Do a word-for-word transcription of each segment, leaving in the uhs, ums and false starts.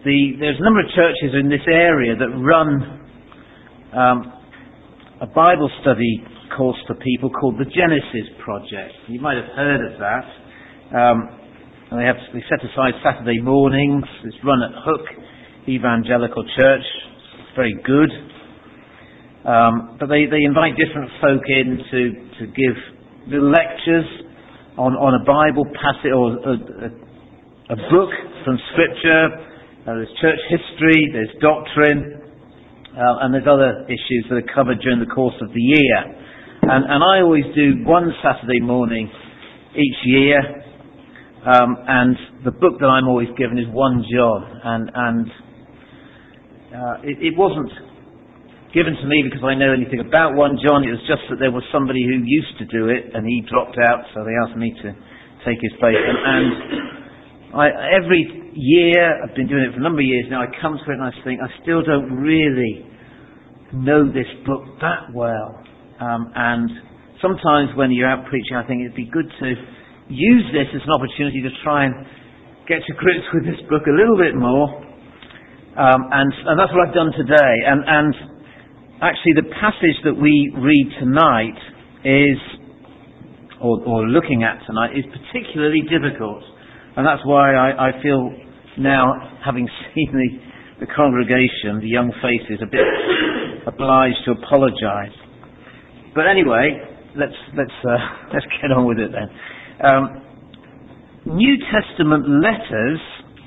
the, there's a number of churches in this area that run um, a Bible study course for people called the Genesis Project. You might have heard of that. Um, and they have they set aside Saturday mornings. It's run at Hook Evangelical Church. It's very good. Um, but they, they invite different folk in to, to give little lectures on, on a Bible passage or a, a, a book from Scripture. Uh, there's church history, there's doctrine, uh, and there's other issues that are covered during the course of the year. And, and I always do one Saturday morning each year, um, and the book that I'm always given is First John, and, and uh, it, it wasn't given to me because I know anything about First John. It was just that there was somebody who used to do it, and he dropped out, so they asked me to take his place. And, and I, every year, I've been doing it for a number of years now, I come to it and I think, I still don't really know this book that well. Um, and sometimes when you're out preaching, I think it'd be good to use this as an opportunity to try and get to grips with this book a little bit more. Um, and, and that's what I've done today. And, and actually, the passage that we read tonight is, or, or looking at tonight, is particularly difficult. And that's why I, I feel now, having seen the, the congregation, the young faces, a bit obliged to apologise. But anyway, let's let's uh, let's get on with it then. Um, New Testament letters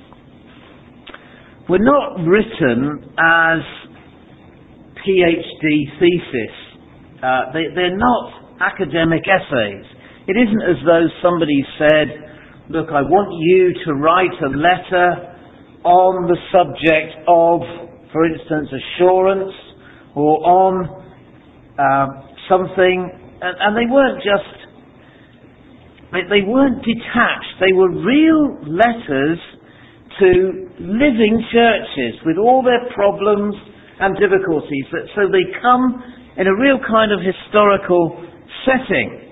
were not written as PhD thesis. Uh, they, they're not academic essays. It isn't as though somebody said, look, I want you to write a letter on the subject of, for instance, assurance, or on uh, something, and, and they weren't just, they, they weren't detached. They were real letters to living churches with all their problems and difficulties. So they come in a real kind of historical setting.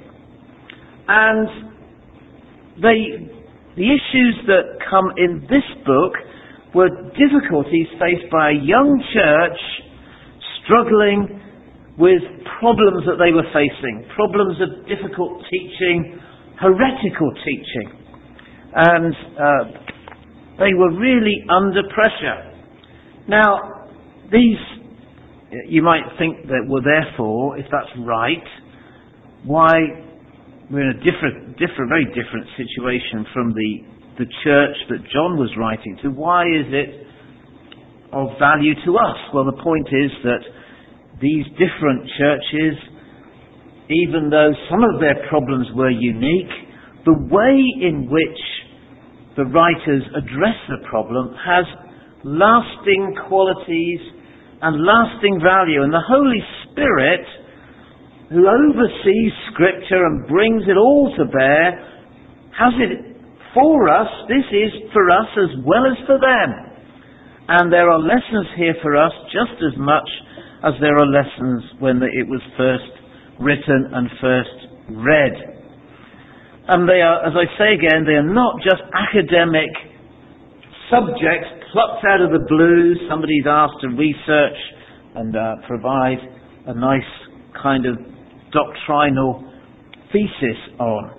And they, the issues that come in this book were difficulties faced by a young church struggling with problems that they were facing. Problems of difficult teaching, heretical teaching. And uh, they were really under pressure. Now, these, you might think that, well, therefore, if that's right, why we're in a different, different, very different situation from the, the church that John was writing to. Why is it of value to us? Well, the point is that these different churches, even though some of their problems were unique, the way in which the writers address the problem has lasting qualities and lasting value. And the Holy Spirit, who oversees Scripture and brings it all to bear, has it for us. This is for us as well as for them. And there are lessons here for us just as much as there are lessons when it was first written and first read. And they are, as I say again, they are not just academic subjects plucked out of the blue, somebody's asked to research and uh, provide a nice kind of doctrinal thesis on.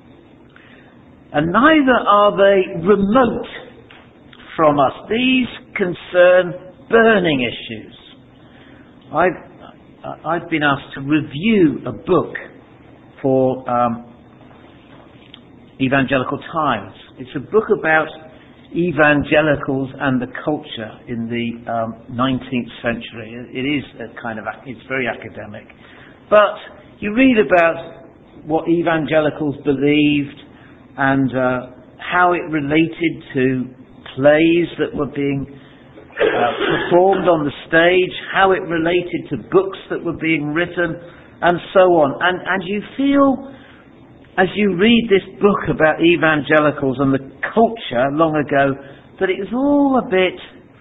And neither are they remote from us. These concern burning issues. I've, I've been asked to review a book for um, Evangelical Times. It's a book about evangelicals and the culture in the um, nineteenth century. It is a kind of, it's very academic. But you read about what evangelicals believed and uh, how it related to plays that were being uh, performed on the stage, how it related to books that were being written, and so on. And, and you feel, as you read this book about evangelicals and the culture long ago, that it's all a bit,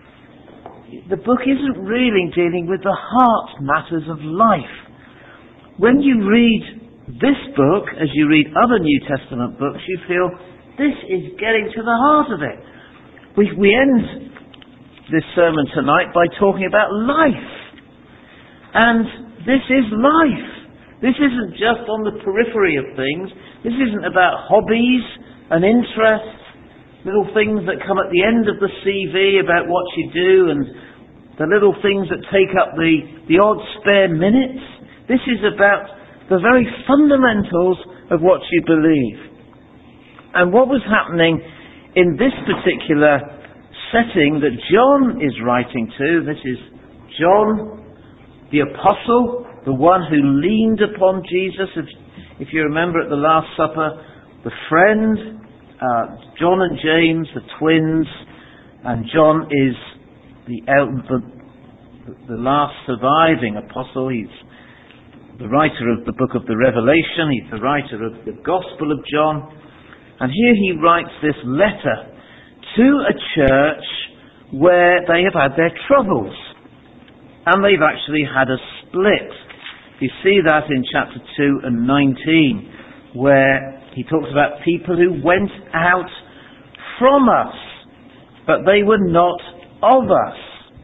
the book isn't really dealing with the heart matters of life. When you read this book, as you read other New Testament books, you feel this is getting to the heart of it. We, we end this sermon tonight by talking about life. And this is life. This isn't just on the periphery of things. This isn't about hobbies and interests, little things that come at the end of the C V about what you do and the little things that take up the, the odd spare minutes. This is about the very fundamentals of what you believe. And what was happening in this particular setting that John is writing to, this is John, the apostle, the one who leaned upon Jesus. If, if you remember at the Last Supper, the friend, uh, John and James, the twins, and John is the, the, the last surviving apostle. He's the writer of the book of the Revelation. He's the writer of the Gospel of John. And here he writes this letter to a church where they have had their troubles. And they've actually had a split. You see that in chapter two and nineteen, where he talks about people who went out from us, but they were not of us.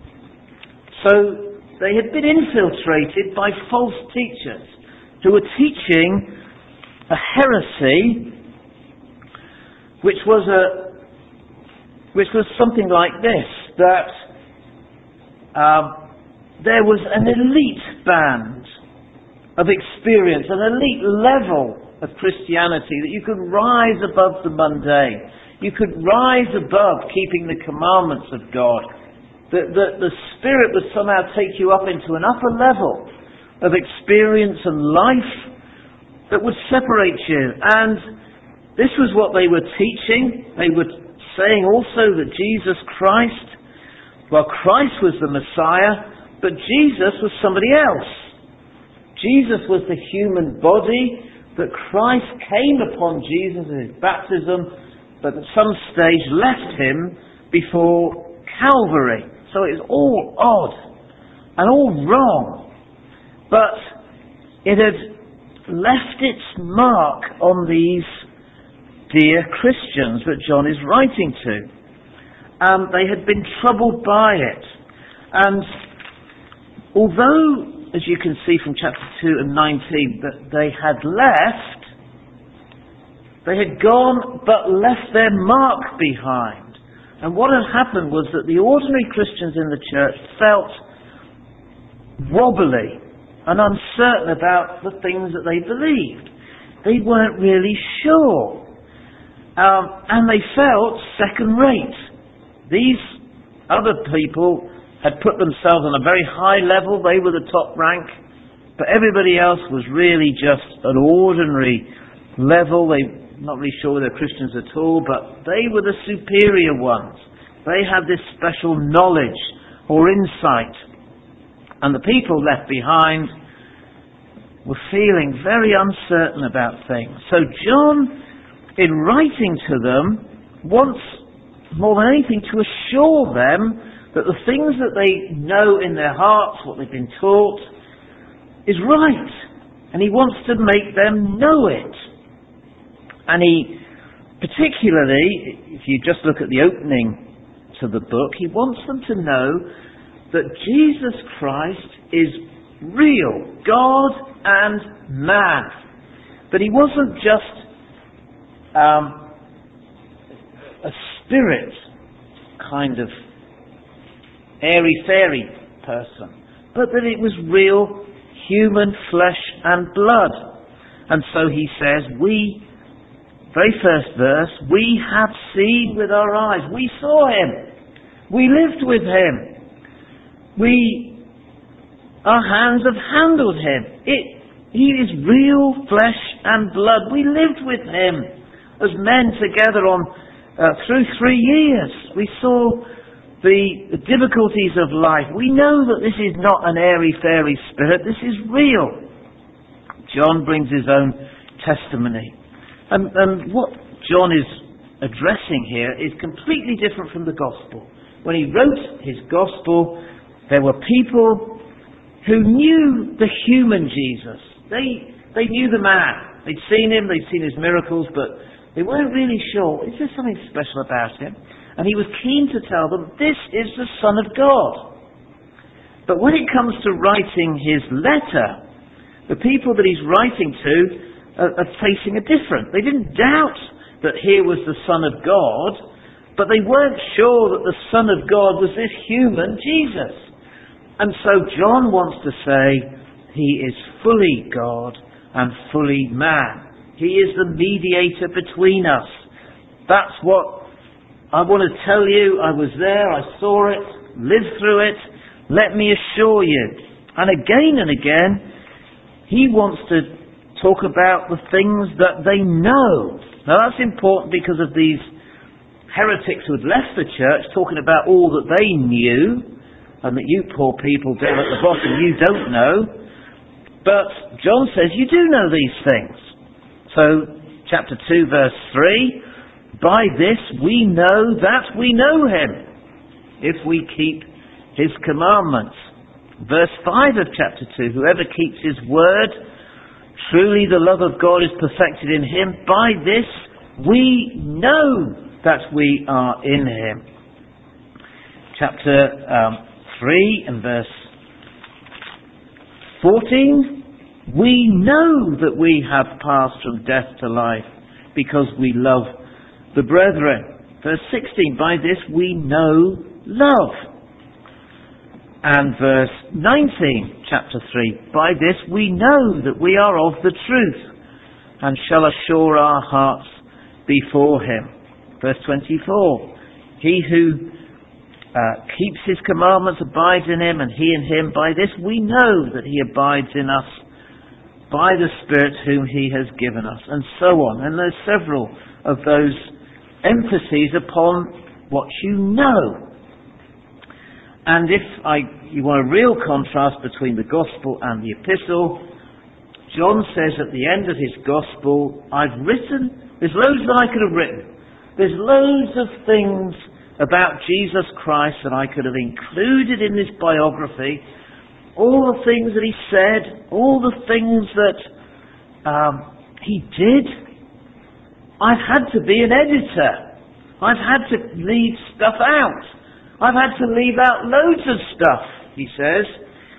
So they had been infiltrated by false teachers who were teaching a heresy, which was a, which was something like this: that um, there was an elite band of experience, an elite level of Christianity, that you could rise above the mundane. You could rise above keeping the commandments of God. That the, the Spirit would somehow take you up into an upper level of experience and life that would separate you. And this was what they were teaching. They were saying also that Jesus Christ, well, Christ was the Messiah, but Jesus was somebody else. Jesus was the human body, that Christ came upon Jesus in his baptism, but at some stage left him before Calvary. So it was all odd and all wrong. But it had left its mark on these dear Christians that John is writing to. Um, they had been troubled by it. And although, as you can see from chapter two and nineteen, that they had left, they had gone but left their mark behind. And what had happened was that the ordinary Christians in the church felt wobbly and uncertain about the things that they believed. They weren't really sure. Um, and they felt second rate. These other people had put themselves on a very high level. They were the top rank. But everybody else was really just an ordinary level. They were not really sure they're Christians at all, but they were the superior ones. They had this special knowledge or insight. And the people left behind were feeling very uncertain about things. So John, in writing to them, wants more than anything to assure them that the things that they know in their hearts, what they've been taught, is right. And he wants to make them know it. And he, particularly, if you just look at the opening to the book, he wants them to know that Jesus Christ is real, God and man. That he wasn't just um, a spirit kind of airy-fairy person, but that it was real human flesh and blood. And so he says, we, very first verse, we have seen with our eyes. We saw him. We lived with him. We, our hands have handled him. It, he is real flesh and blood. We lived with him as men together on uh, through three years. We saw the, the difficulties of life. We know that this is not an airy-fairy spirit. This is real. John brings his own testimony. And, and what John is addressing here is completely different from the Gospel. When he wrote his Gospel, there were people who knew the human Jesus. They, they knew the man. They'd seen him, they'd seen his miracles, but they weren't really sure, is there something special about him? And he was keen to tell them, this is the Son of God. But when it comes to writing his letter, the people that he's writing to are, are facing a different. They didn't doubt that here was the Son of God, but they weren't sure that the Son of God was this human Jesus. And so John wants to say, he is fully God and fully man. He is the mediator between us. That's what I want to tell you. I was there, I saw it, lived through it. Let me assure you. And again and again, he wants to talk about the things that they know. Now that's important because of these heretics who had left the church, talking about all that they knew, and that you poor people down at the bottom, you don't know. But John says you do know these things. So, chapter two, verse three, by this we know that we know him, if we keep his commandments. Verse five of chapter two, whoever keeps his word, truly the love of God is perfected in him. By this we know that we are in him. Chapter um, three and verse fourteen, we know that we have passed from death to life because we love the brethren. Verse sixteen, by this we know love. And verse nineteen, chapter three, by this we know that we are of the truth and shall assure our hearts before him. Verse twenty-four, he who uh, keeps his commandments abides in him, and he in him. By this we know that he abides in us, by the Spirit whom he has given us, and so on. And there's several of those emphases upon what you know. And if I, you want a real contrast between the Gospel and the Epistle, John says at the end of his Gospel, I've written, there's loads that I could have written. There's loads of things about Jesus Christ that I could have included in this biography. All the things that he said, all the things that um, he did. I've had to be an editor. I've had to leave stuff out. I've had to leave out loads of stuff, he says,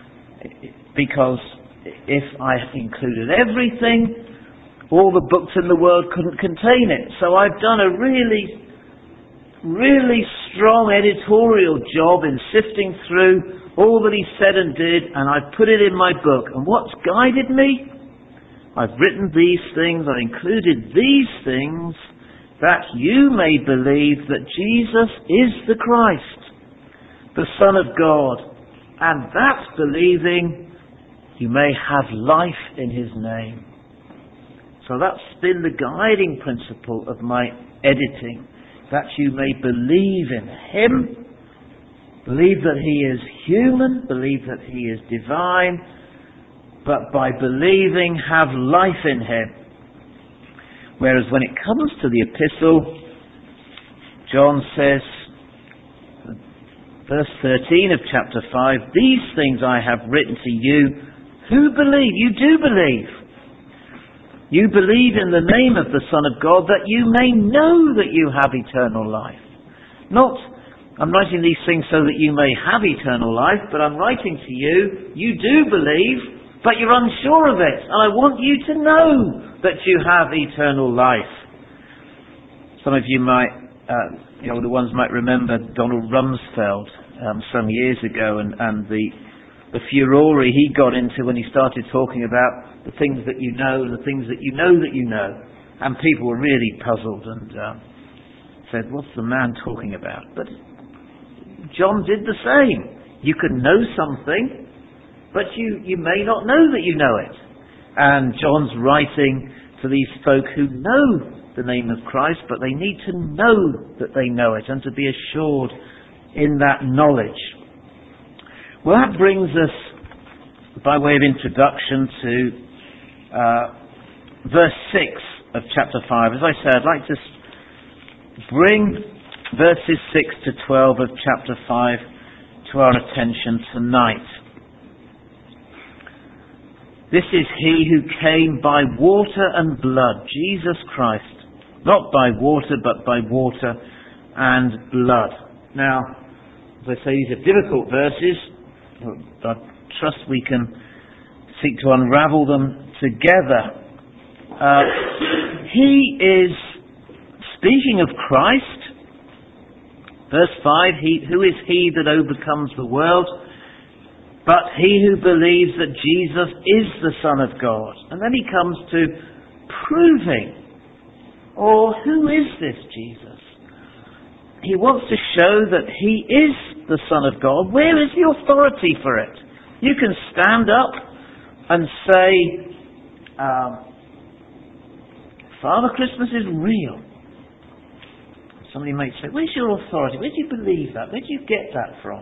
because if I included everything, all the books in the world couldn't contain it. So I've done a really, really strong editorial job in sifting through all that he said and did, and I've put it in my book. And what's guided me? I've written these things, I've included these things, that you may believe that Jesus is the Christ, the Son of God, and that believing you may have life in his name. So that's been the guiding principle of my editing, that you may believe in him, believe that he is human, believe that he is divine, but by believing have life in him. Whereas when it comes to the epistle, John says, verse thirteen of chapter five, these things I have written to you who believe. You do believe. You believe in the name of the Son of God, that you may know that you have eternal life. Not, I'm writing these things so that you may have eternal life, but I'm writing to you, you do believe, but you're unsure of it. And I want you to know that you have eternal life. Some of you might, uh, you know, the ones might remember Donald Rumsfeld um, some years ago, and, and the the furore he got into when he started talking about the things that you know and the things that you know that you know. And people were really puzzled and uh, said, what's the man talking about? But John did the same. You can know something, but you, you may not know that you know it. And John's writing to these folk who know the name of Christ, but they need to know that they know it and to be assured in that knowledge. Well, that brings us, by way of introduction, to uh, verse six of chapter five. As I said, I'd like to bring verses six to twelve of chapter five to our attention tonight. This is he who came by water and blood, Jesus Christ. Not by water, but by water and blood. Now, as I say, these are difficult verses. I trust we can seek to unravel them together. Uh, he is speaking of Christ. Verse five, he, who is he that overcomes the world? But he who believes that Jesus is the Son of God. And then he comes to proving, or who is this Jesus? He wants to show that he is the Son of God. Where is the authority for it? You can stand up and say, um, Father Christmas is real. Somebody might say, where's your authority? Where do you believe that? Where do you get that from?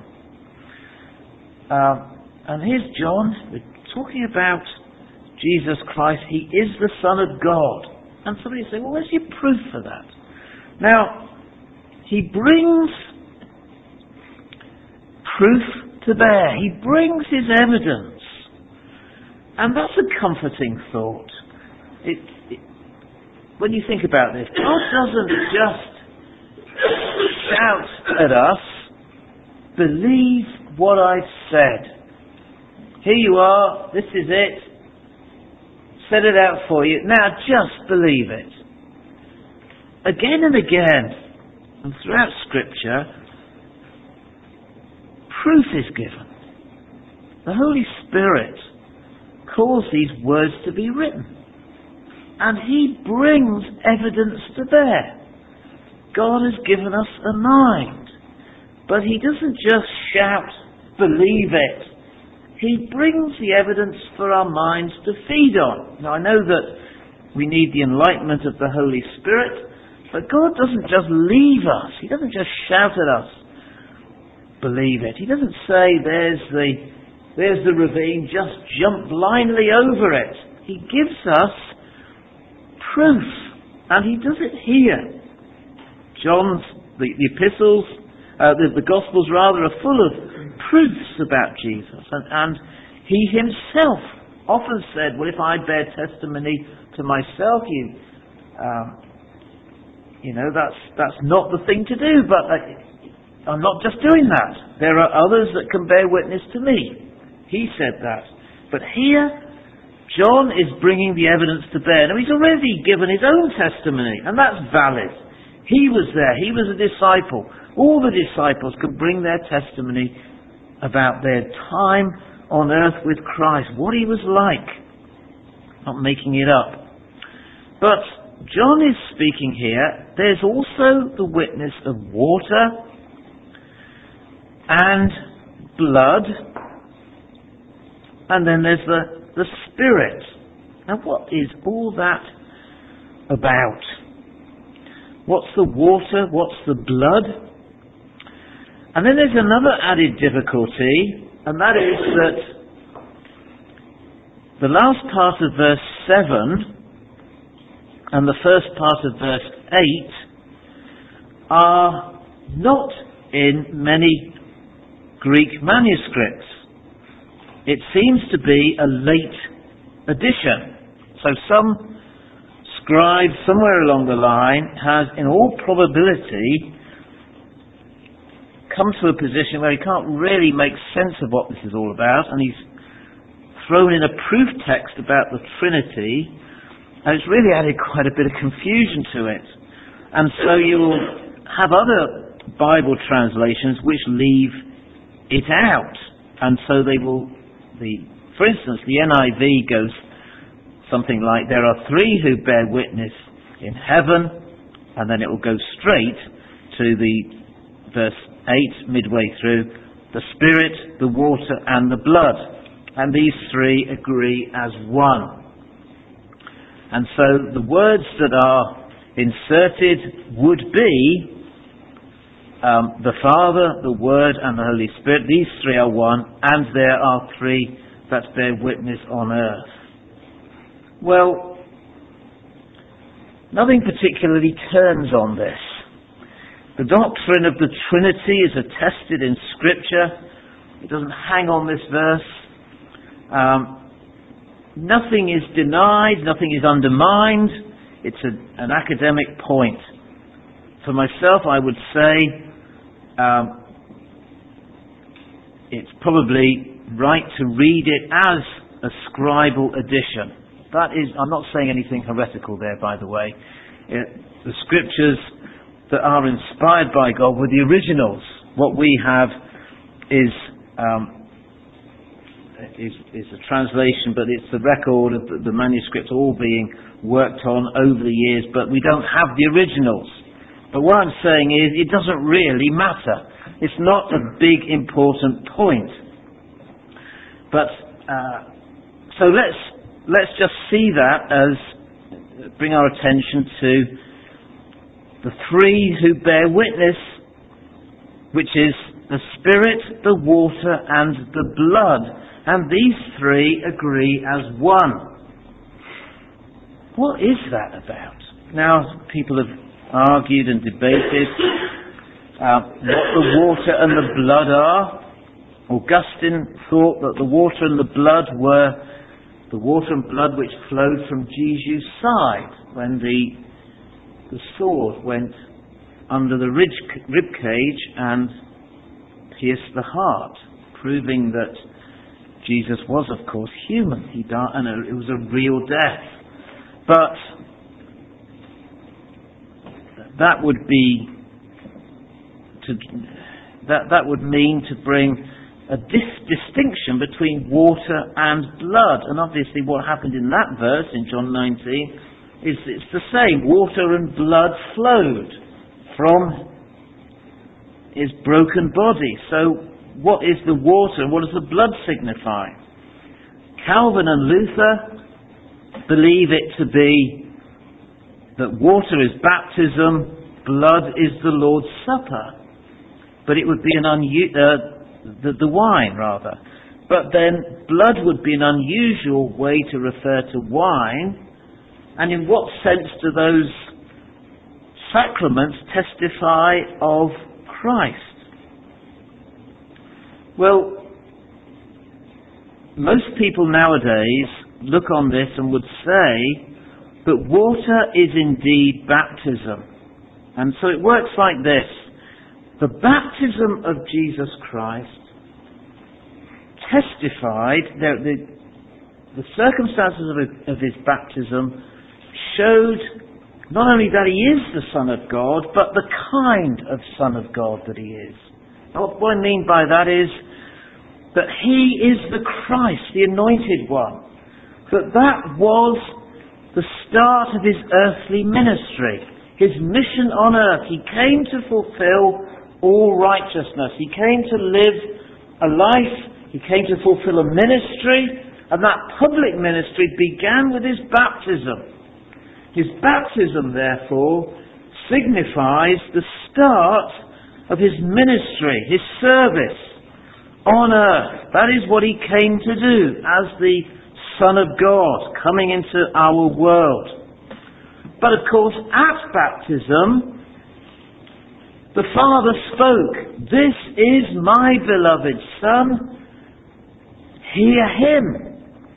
Um, and here's John. We're talking about Jesus Christ. He is the Son of God. And somebody will say, well, where's your proof for that? Now, he brings proof to bear. He brings his evidence. And that's a comforting thought. It, it, when you think about this, God doesn't just shout at us, believe what I've said. Here you are, this is it. Set it out for you. Now just believe it. Again and again, and throughout Scripture, proof is given. The Holy Spirit calls these words to be written. And He brings evidence to bear. God has given us a mind. But He doesn't just shout, believe it. He brings the evidence for our minds to feed on. Now I know that we need the enlightenment of the Holy Spirit, but God doesn't just leave us. He doesn't just shout at us, believe it. He doesn't say, there's the, there's the ravine, just jump blindly over it. He gives us proof, and He does it here. John's, the, the epistles, uh, the, the Gospels rather, are full of proofs about Jesus. And, and He Himself often said, well, if I bear testimony to myself, you, um, you know, that's, that's not the thing to do. But I, I'm not just doing that. There are others that can bear witness to me. He said that. But here, John is bringing the evidence to bear. Now, he's already given his own testimony, and that's valid. He was there. He was a disciple. All the disciples can bring their testimony about their time on earth with Christ, what He was like. Not making it up. But John is speaking here. There's also the witness of water and blood, and then there's the, the Spirit. Now what is all that about? What's the water? What's the blood? And then there's another added difficulty, and that is that the last part of verse seven and the first part of verse eight are not in many Greek manuscripts. It seems to be a late addition. So some scribe somewhere along the line has, in all probability, come to a position where he can't really make sense of what this is all about, and he's thrown in a proof text about the Trinity, and it's really added quite a bit of confusion to it. And so you'll have other Bible translations which leave it out, and so they will, the, for instance, the N I V goes something like, there are three who bear witness in heaven, and then it will go straight to the verse eight, midway through, the Spirit, the water, and the blood. And these three agree as one. And so the words that are inserted would be um, the Father, the Word, and the Holy Spirit. These three are one, and there are three that bear witness on earth. Well, nothing particularly turns on this. The doctrine of the Trinity is attested in Scripture. It doesn't hang on this verse. Um, nothing is denied, nothing is undermined. It's a, an academic point. for myself, I would say um, it's probably right to read it as a scribal edition. That is, I'm not saying anything heretical there, by the way. It, the scriptures that are inspired by God were the originals. What we have is um, is, is a translation, but it's the record of the, the manuscripts all being worked on over the years, but we don't have the originals. But what I'm saying is, it doesn't really matter. It's not a big, important point. But, uh, so let's, let's just see that as, bring our attention to the three who bear witness, which is the Spirit, the water, and the blood. And these three agree as one. What is that about? Now, people have argued and debated uh, what the water and the blood are. Augustine thought that the water and the blood were the water and blood which flowed from Jesus' side when the the sword went under the rib cage and pierced the heart, proving that Jesus was, of course, human. He died, and it was a real death. But that would be to that that would mean to bring a dis- distinction between water and blood. And obviously, what happened in that verse in John nineteen is it's the same. Water and blood flowed from his broken body. So, what is the water and what does the blood signify? Calvin and Luther believe it to be that water is baptism, blood is the Lord's Supper. But it would be an unu- uh, the, the wine, rather. But then blood would be an unusual way to refer to wine. And in what sense do those sacraments testify of Christ? Well, most people nowadays look on this and would say that water is indeed baptism. And so it works like this. The baptism of Jesus Christ testified, that the, the circumstances of his, of his baptism showed not only that he is the Son of God, but the kind of Son of God that he is. Now, what I mean by that is that he is the Christ, the anointed one. That that was the start of his earthly ministry, his mission on earth. He came to fulfill all righteousness. He came to live a life. He came to fulfill a ministry, and that public ministry began with his baptism. His baptism, therefore, signifies the start of his ministry, his service on earth. That is what he came to do as the Son of God coming into our world. But of course, at baptism, the Father spoke, "This is my beloved Son, hear him.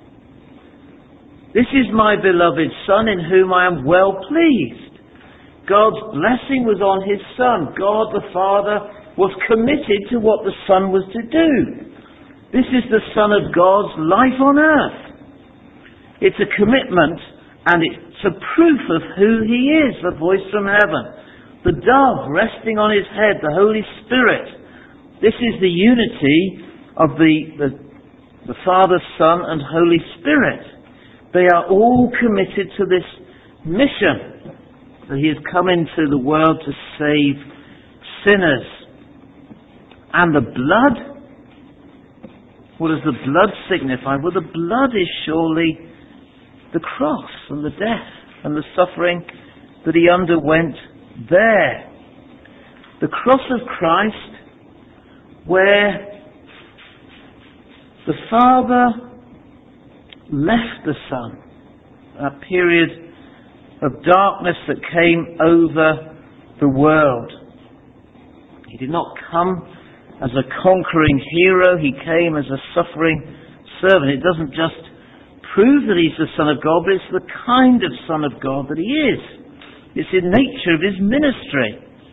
This is my beloved Son in whom I am well pleased." God's blessing was on his Son. God the Father was committed to what the Son was to do. This is the Son of God's life on earth. It's a commitment, and it's a proof of who he is, the voice from heaven. The dove resting on his head, the Holy Spirit. This is the unity of the, the, the Father, Son, and Holy Spirit. They are all committed to this mission. So he has come into the world to save sinners. And the blood? What does the blood signify? Well, the blood is surely the cross and the death and the suffering that he underwent there. The cross of Christ, where the Father left the Son, a period of darkness that came over the world. He did not come as a conquering hero, he came as a suffering servant. It doesn't just prove that he's the Son of God, but it's the kind of Son of God that he is. It's the nature of his ministry.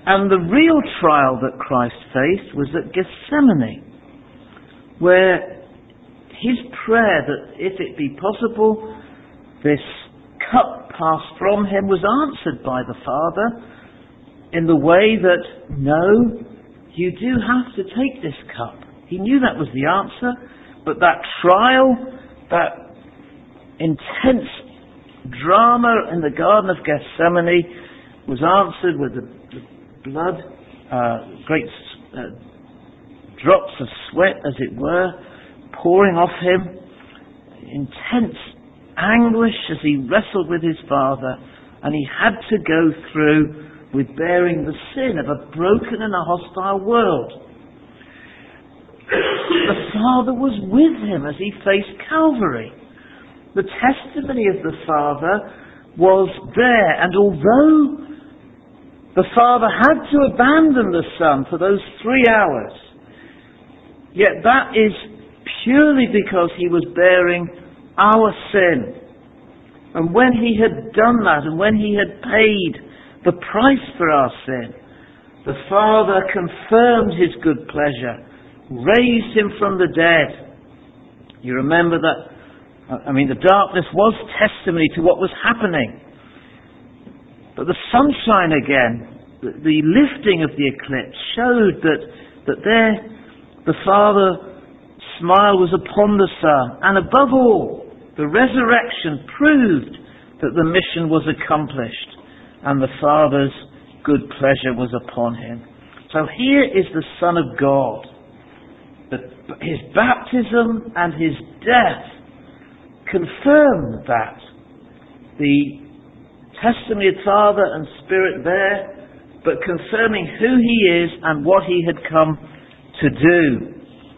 And the real trial that Christ faced was at Gethsemane, where his prayer that if it be possible, this cup passed from him was answered by the Father in the way that, no, you do have to take this cup. He knew that was the answer, but that trial, that intense drama in the Garden of Gethsemane was answered with the, the blood, uh, great uh, drops of sweat, as it were, pouring off him, intense anguish as he wrestled with his Father, and he had to go through with bearing the sin of a broken and a hostile world. The Father was with him as he faced Calvary. The testimony of the Father was there, and although the Father had to abandon the Son for those three hours, yet that is purely because he was bearing our sin. And when he had done that, and when he had paid the price for our sin, the Father confirmed his good pleasure, raised him from the dead. You remember that, I mean, the darkness was testimony to what was happening. But the sunshine again, the, the lifting of the eclipse showed that, that there the Father's smile was upon the Son. And above all, the resurrection proved that the mission was accomplished and the Father's good pleasure was upon him. So here is the Son of God. The, his baptism and his death confirm that. The testimony of Father and Spirit there, but confirming who he is and what he had come to do.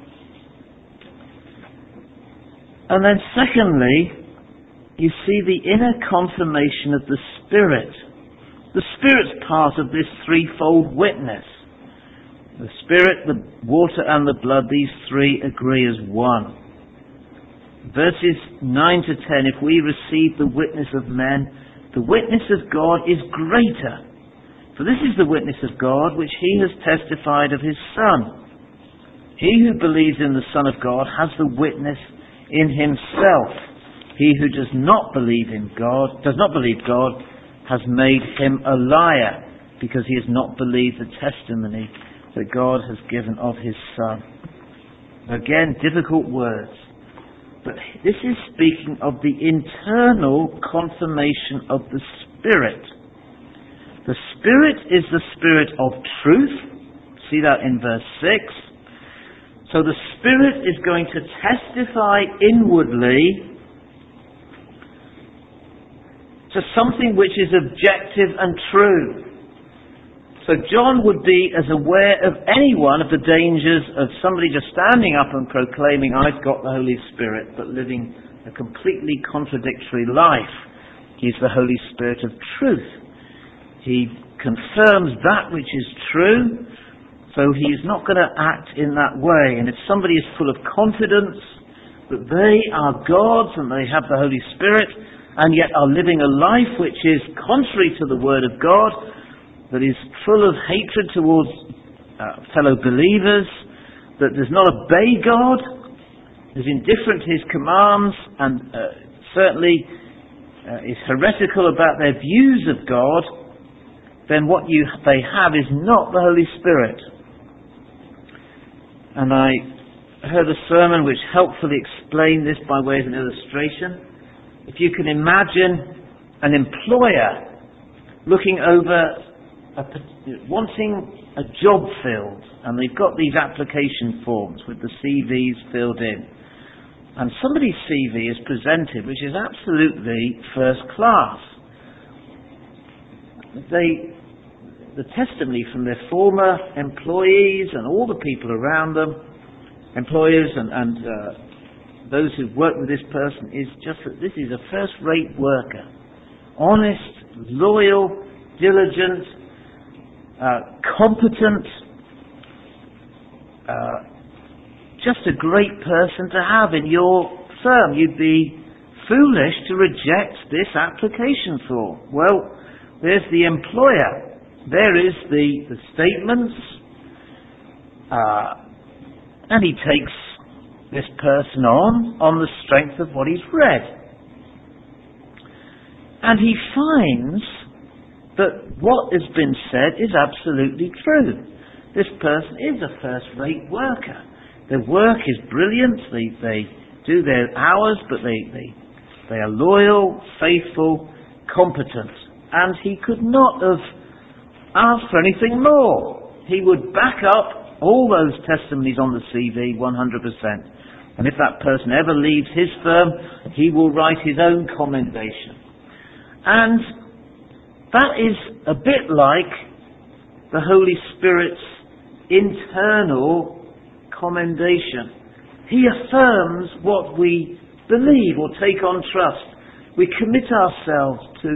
And then secondly, you see the inner confirmation of the Spirit. The Spirit's part of this threefold witness. The Spirit, the water and the blood, these three agree as one. Verses nine to ten, if we receive the witness of men, the witness of God is greater. For this is the witness of God which he has testified of his Son. He who believes in the Son of God has the witness in himself. He who does not believe in God, does not believe God, has made him a liar, because he has not believed the testimony that God has given of his Son. Again, difficult words. But this is speaking of the internal confirmation of the Spirit. The Spirit is the Spirit of truth. See that in verse six. So the Spirit is going to testify inwardly to something which is objective and true. So John would be as aware of anyone of the dangers of somebody just standing up and proclaiming, I've got the Holy Spirit, but living a completely contradictory life. He's the Holy Spirit of truth. He confirms that which is true, so he is not going to act in that way. And if somebody is full of confidence that they are God's and they have the Holy Spirit, and yet are living a life which is contrary to the Word of God, that is full of hatred towards uh, fellow believers, that does not obey God, is indifferent to his commands, and uh, certainly uh, is heretical about their views of God, then what you they have is not the Holy Spirit. And I heard a sermon which helpfully explained this by way of an illustration. If you can imagine an employer looking over, a, wanting a job filled, and they've got these application forms with the C Vs filled in, and somebody's C V is presented which is absolutely first class. They, the testimony from their former employees and all the people around them, employers and, and uh, those who've worked with this person, is just that this is a first-rate worker. Honest, loyal, diligent, uh, competent, uh, just a great person to have in your firm. You'd be foolish to reject this application form. Well, there's the employer there is the, the statements, uh, and he takes this person on, on the strength of what he's read. And he finds that what has been said is absolutely true. This person is a first-rate worker. Their work is brilliant. They, they do their hours, but they, they, they are loyal, faithful, competent. And he could not have asked for anything more. He would back up all those testimonies on the C V one hundred percent. And if that person ever leaves his firm, he will write his own commendation. And that is a bit like the Holy Spirit's internal commendation. He affirms what we believe or take on trust. We commit ourselves to,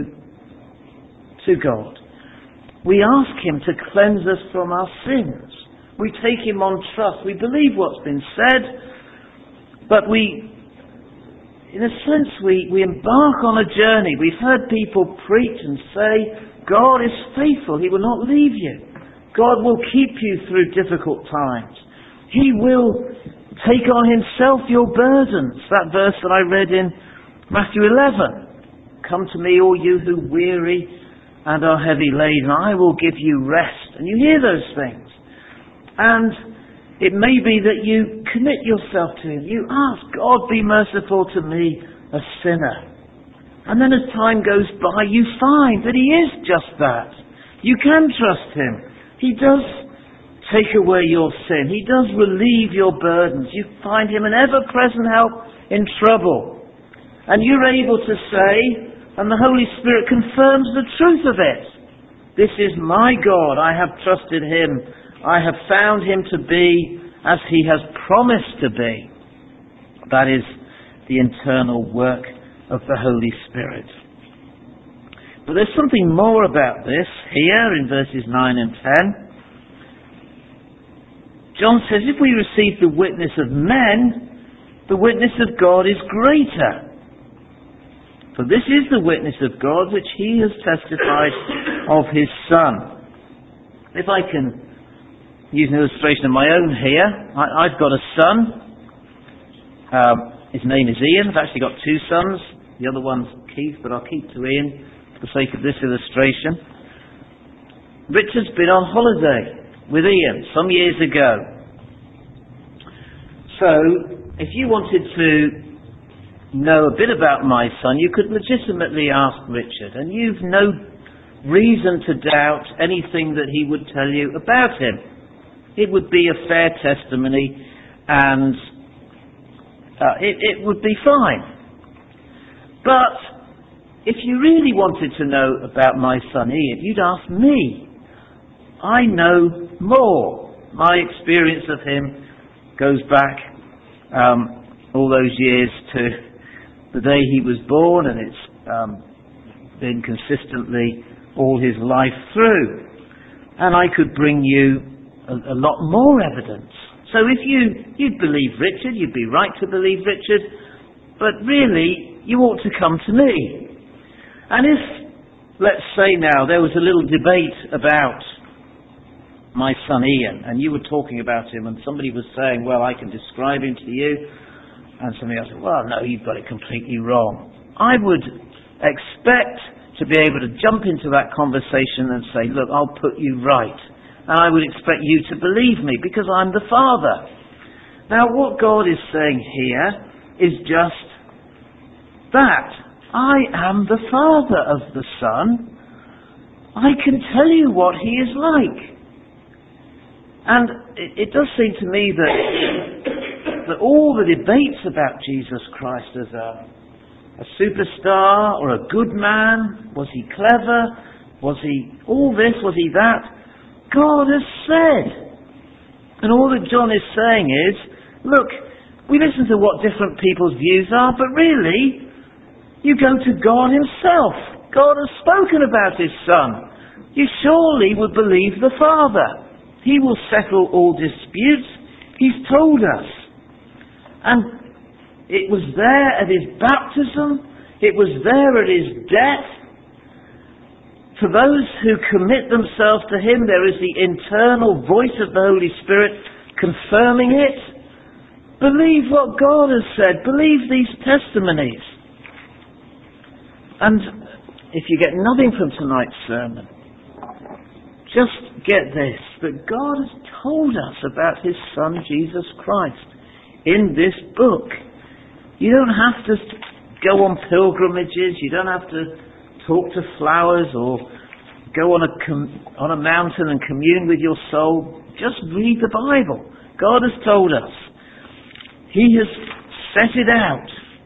to God. We ask Him to cleanse us from our sins. We take Him on trust. We believe what's been said, but we, in a sense, we, we embark on a journey. We've heard people preach and say, God is faithful. He will not leave you. God will keep you through difficult times. He will take on Himself your burdens. That verse that I read in Matthew eleven. Come to me, all you who weary and are heavy laden. I will give you rest. And you hear those things. And it may be that you commit yourself to Him. You ask, God, be merciful to me, a sinner. And then as time goes by, you find that He is just that. You can trust Him. He does take away your sin. He does relieve your burdens. You find Him an ever-present help in trouble. And you're able to say, and the Holy Spirit confirms the truth of it. This is my God. I have trusted Him. I have found Him to be as He has promised to be. That is the internal work of the Holy Spirit. But there's something more about this here in verses nine and ten. John says, if we receive the witness of men, the witness of God is greater. For this is the witness of God which He has testified of His Son. If I can use an illustration of my own here, I, I've got a son. Um, his name is Ian. I've actually got two sons. The other one's Keith, but I'll keep to Ian for the sake of this illustration. Richard's been on holiday with Ian some years ago. So, if you wanted to know a bit about my son, you could legitimately ask Richard, and you've no reason to doubt anything that he would tell you about him. It would be a fair testimony, and uh, it, it would be fine. But if you really wanted to know about my son Ian, you'd ask me. I know more. My experience of him goes back um, all those years to the day he was born, and it's um, been consistently all his life through. And I could bring you a, a lot more evidence. So if you, you'd believe Richard, you'd be right to believe Richard, but really, you ought to come to me. And if, let's say now, there was a little debate about my son Ian, and you were talking about him, and somebody was saying, well, I can describe him to you, and somebody else said, well, no, you've got it completely wrong. I would expect to be able to jump into that conversation and say, look, I'll put you right. And I would expect you to believe me, because I'm the Father. Now, what God is saying here is just that. I am the Father of the Son. I can tell you what He is like. And it, it does seem to me that, that all the debates about Jesus Christ as a, a superstar or a good man, was He clever, was He all this, was He that, God has said. And all that John is saying is, look, we listen to what different people's views are, but really, you go to God Himself. God has spoken about His Son. You surely would believe the Father. He will settle all disputes. He's told us. And it was there at His baptism. It was there at His death. For those who commit themselves to him, there is the internal voice of the Holy Spirit confirming it. Believe what God has said. Believe these testimonies. And if you get nothing from tonight's sermon, just get this, that God has told us about his Son, Jesus Christ, in this book. You don't have to go on pilgrimages. You don't have to talk to flowers or go on a com- on a mountain and commune with your soul. Just read the Bible. God has told us. He has set it out.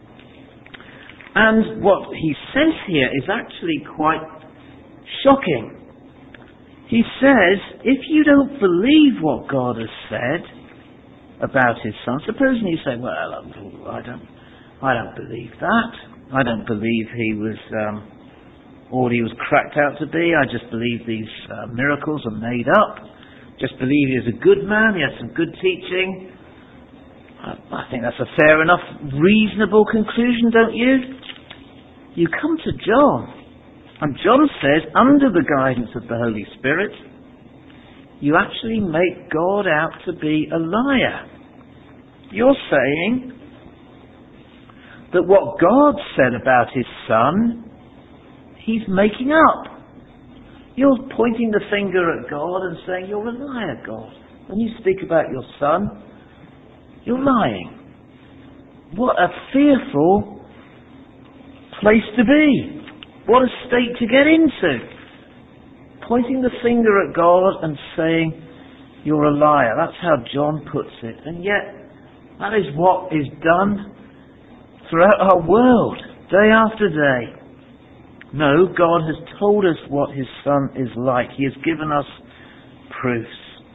And what he says here is actually quite shocking. He says, if you don't believe what God has said about his Son, supposing you say, well, I don't, I don't believe that. I don't believe he was um, all he was cracked out to be. I just believe these uh, miracles are made up. Just believe he was a good man. He had some good teaching. I, I think that's a fair enough, reasonable conclusion, don't you? You come to John. And John says, under the guidance of the Holy Spirit, you actually make God out to be a liar. You're saying that what God said about his Son, he's making up. You're pointing the finger at God and saying, you're a liar, God. When you speak about your Son, you're lying. What a fearful place to be. What a state to get into. Pointing the finger at God and saying, you're a liar. That's how John puts it. And yet, that is what is done throughout our world, day after day. No, God has told us what his Son is like. He has given us proofs.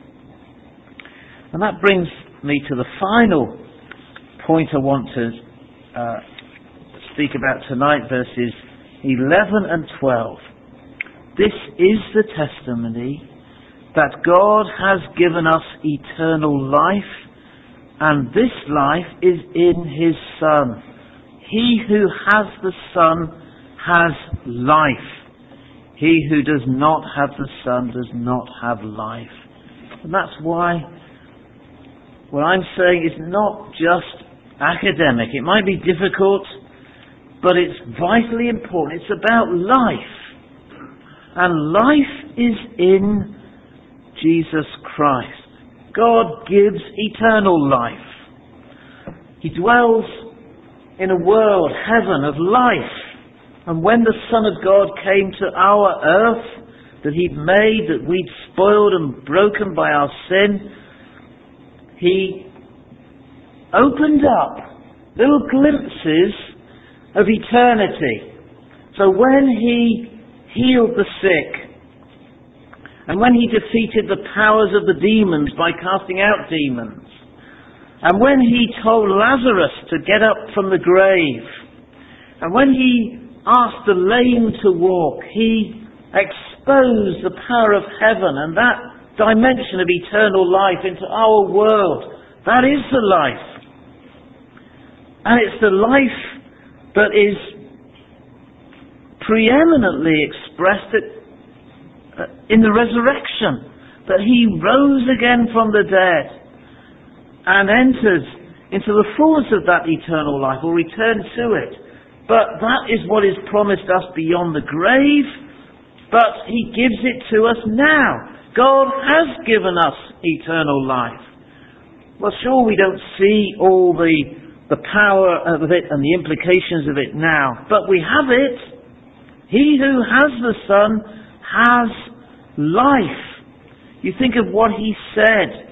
And that brings me to the final point I want to uh, speak about tonight, verses eleven and twelve. This is the testimony that God has given us eternal life, and this life is in his Son. He who has the Son has life. He who does not have the Son does not have life. And that's why what I'm saying is not just academic. It might be difficult, but it's vitally important. It's about life. And life is in Jesus Christ. God gives eternal life. He dwells in a world, heaven, of life. And when the Son of God came to our earth, that he'd made, that we'd spoiled and broken by our sin, he opened up little glimpses of eternity. So when he healed the sick, and when he defeated the powers of the demons by casting out demons, and when he told Lazarus to get up from the grave, and when he asked the lame to walk, he exposed the power of heaven and that dimension of eternal life into our world. That is the life. And it's the life that is preeminently expressed in the resurrection, that he rose again from the dead and entered into the fullness of that eternal life, or returned to it. But that is what is promised us beyond the grave, but he gives it to us now. God has given us eternal life. Well, sure, we don't see all the, the power of it and the implications of it now, but we have it. He who has the Son has life. You think of what he said.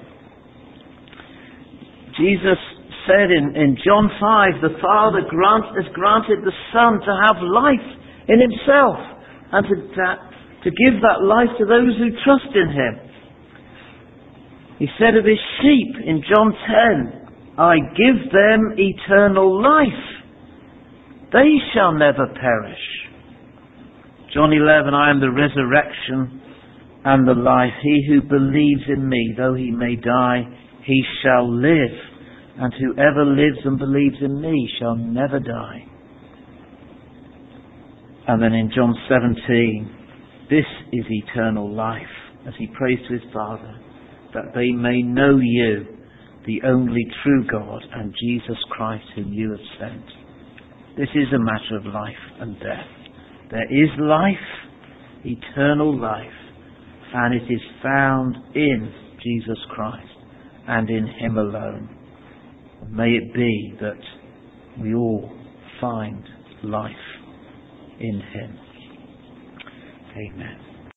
Jesus said in, in John five, the Father grant, has granted the Son to have life in himself and to, to, to give that life to those who trust in him. He said of his sheep in John ten, I give them eternal life. They shall never perish. John eleven, I am the resurrection and the life. He who believes in me, though he may die, he shall live. And whoever lives and believes in me shall never die. And then in John seventeen, this is eternal life, as he prays to his Father, that they may know you, the only true God, and Jesus Christ whom you have sent. This is a matter of life and death. There is life, eternal life, and it is found in Jesus Christ and in him alone. May it be that we all find life in him. Amen.